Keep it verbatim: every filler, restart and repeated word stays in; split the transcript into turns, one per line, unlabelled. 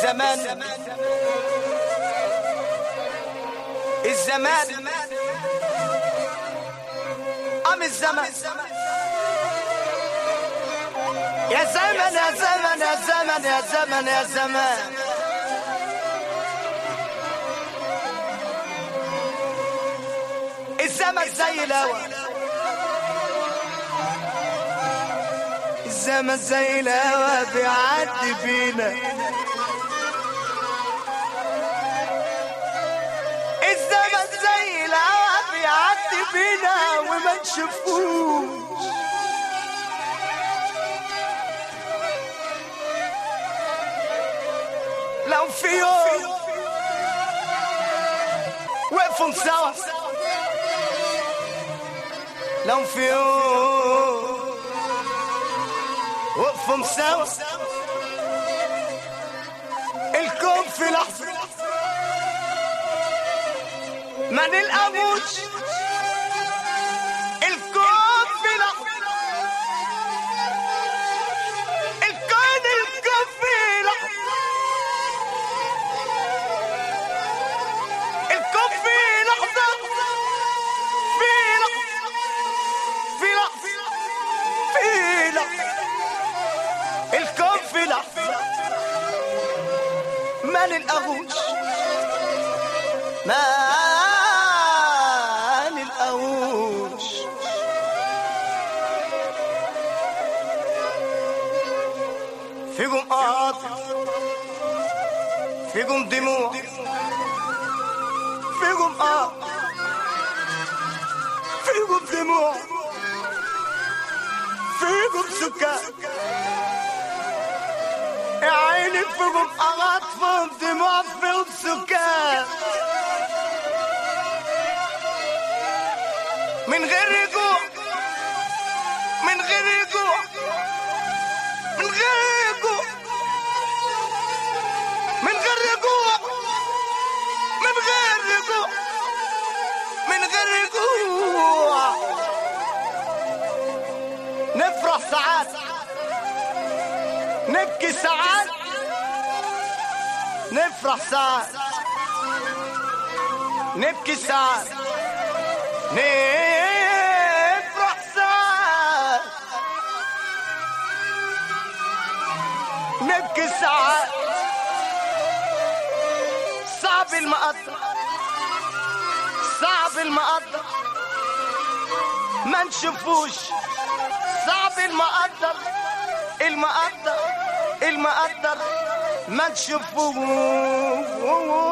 الزمان الزمان قام الزمان يا زمن يا زمن يا زمن يا زمن يا زمان الزمن زي الهوى الزمن زي الهوى بيعدي بينا الزمن زي الهوى بيعدي بينا وما نشوفوش لو في يوم وقفوا سوا لو في يوم وقفوا سوا الكون في لحظة ما نلقاهوش الكون في لحظة الكون الكون في لحظة الكون في لحظة في لحظة في لحظة في لحظة الكون في لحظة ما نلقاهوش ما نلقاهوش فيكم قاطع فيكم دموع فيكم قاطع فيكم دموع فيكم سكر يا عيني فيكم عواطفهم دموع فيكم سكر من غير رجوع من غير رجوع من غير رجوع من غير رجوع من غير رجوع من غير رجوع نفرح ساعات نبكي ساعات نفرح ساعات نبكي ساعات نفرح ساعات نبكي ساعات صعب المقدر صعب المقدر ما نشوفوش صعب المقدر المقدر المقدر ما نشوفوش